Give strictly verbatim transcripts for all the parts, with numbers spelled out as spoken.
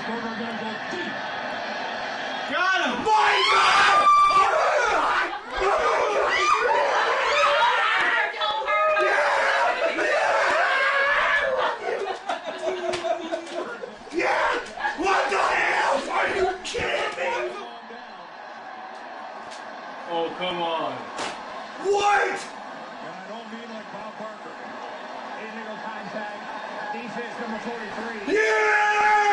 Got him! My God! Yeah! What the hell? Are you kidding me? Oh, come on. What? And I don't mean like Bob Barker. Illegal contact. Defense number forty-three. Yeah!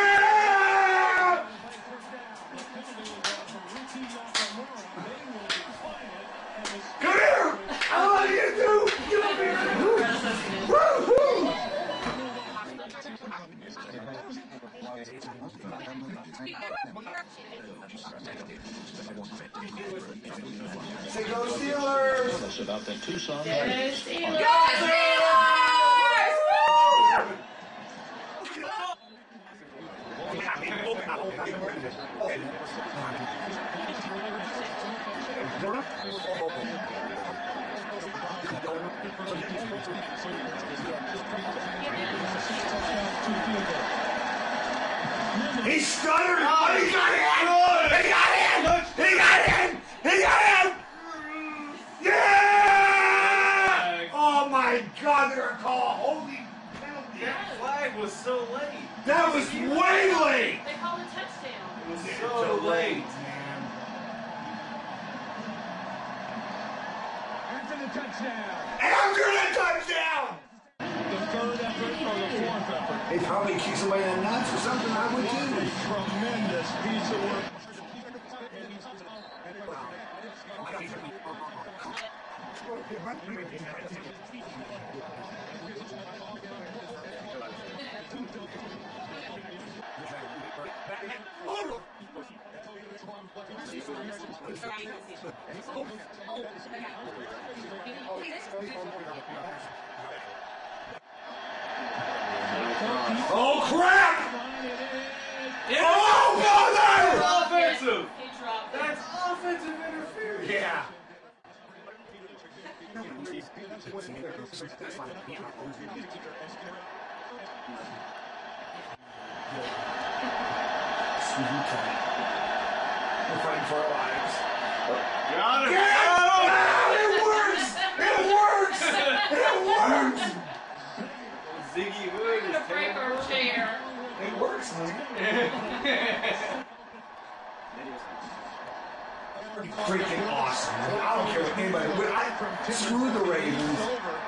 Come here! I love you too! Get up here! Woo-hoo! Say go Steelers! Tell us about the Tucson Go Raiders. Steelers! Go He stuttered! Oh, he got in! He got in! He got in! He got in! Yeah! Oh my God, they're gonna call a holding penalty. That flag was so late. That was way late! They called a touchdown. It was so late. man. After the touchdown. After the touchdown! The third effort or the fourth effort. They probably kick somebody in the nuts or something, I would too. Tremendous piece of work. Oh crap! Yeah. Oh mother! Offensive! He dropped it. That's offensive interference. Yeah. We're fighting for our lives. Got him! Yeah! Got him! Ah, it works! It works! It works! Ziggy Hood We're is gonna break our chair. It works, man. Freaking awesome. I don't care what anybody would. I screw the Ravens.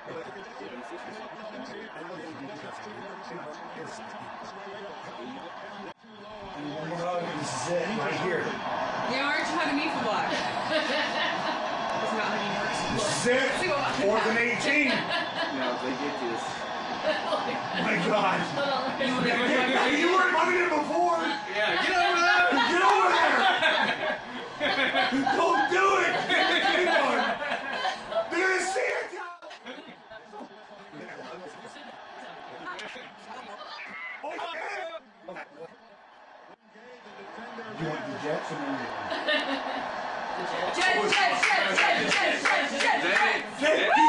This is it right here. Yeah, aren't you hugging me for what? It's not hugging her. This is it. Fourth and eighteen. Now, if they get this. Oh my God. You will never hug Hey, you weren't hugging it before. Yeah, get over there! Get over there. Don't do it. Come on. They're gonna see it. Oh, yeah. You want the Jets or the Jets, Jets, Jets, Jets, Jets, Jets, Jets, Jets. Jets?